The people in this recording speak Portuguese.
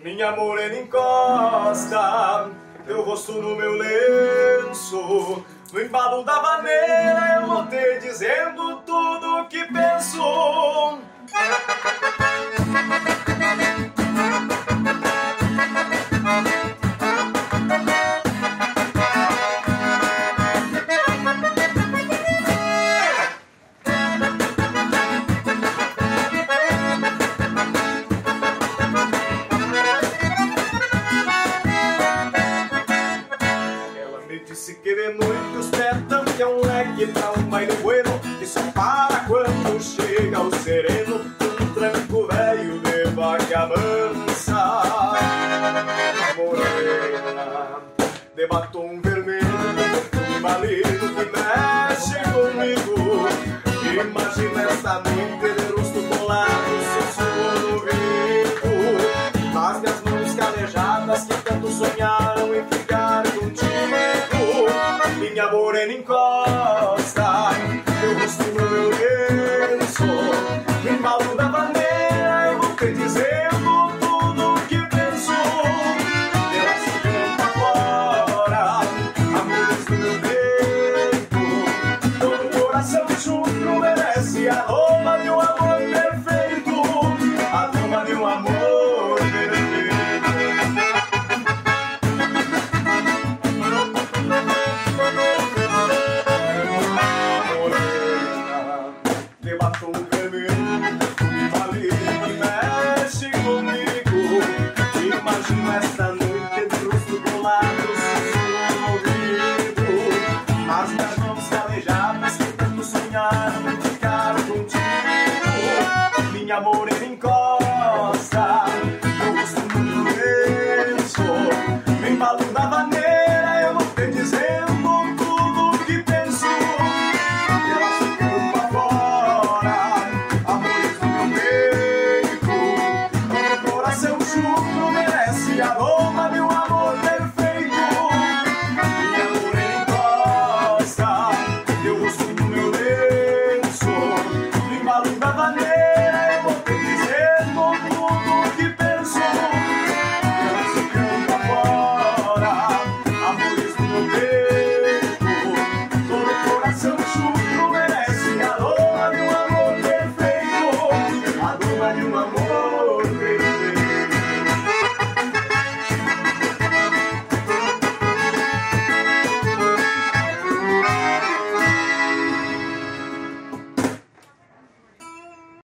Minha morena encosta teu rosto no meu lenço. No embalo da vaneira eu vou te dizendo tudo o que penso. Disse que de noite os petam que é um leque pra um baile bueno, que só para quando chega o sereno, um tranco velho de vaca mansa. Morena de batom vermelho, um malino que mexe comigo. Imagina esta noite de rosto colado, sussurro no ouvido, nas minhas mãos calejadas que tanto sonharam em ficar contigo. Minha morena encosta teu rosto no meu lenço. No embalo da bandeira eu vou te dizendo